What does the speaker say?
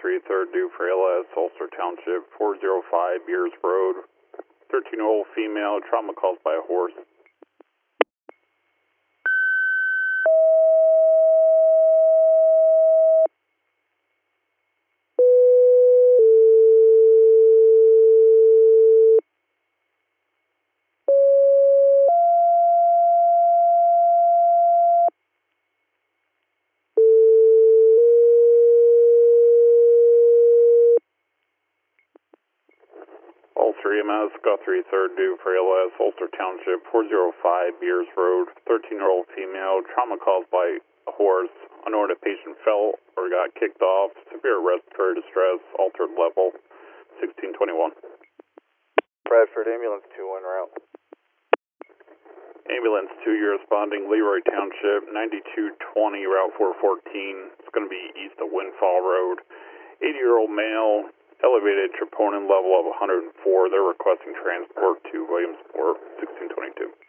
3 3rd due for ALS, Ulster Township, 405 Beers Road. 13-year-old female, trauma caused by a horse. Ulster EMS, Guthrie 3rd due for ALS, Ulster Township, 405 Beers Road. 13-year-old female, trauma caused by a horse. Unknown if patient fell or got kicked off. Severe respiratory distress, altered level, 1621. Bradford Ambulance 2 en route. Ambulance 2, you're responding, Leroy Township, 9220, Route 414. It's going to be east of Windfall Road. 80-year-old male, elevated troponin level of 104. They're requesting transport to Williamsport, 1622.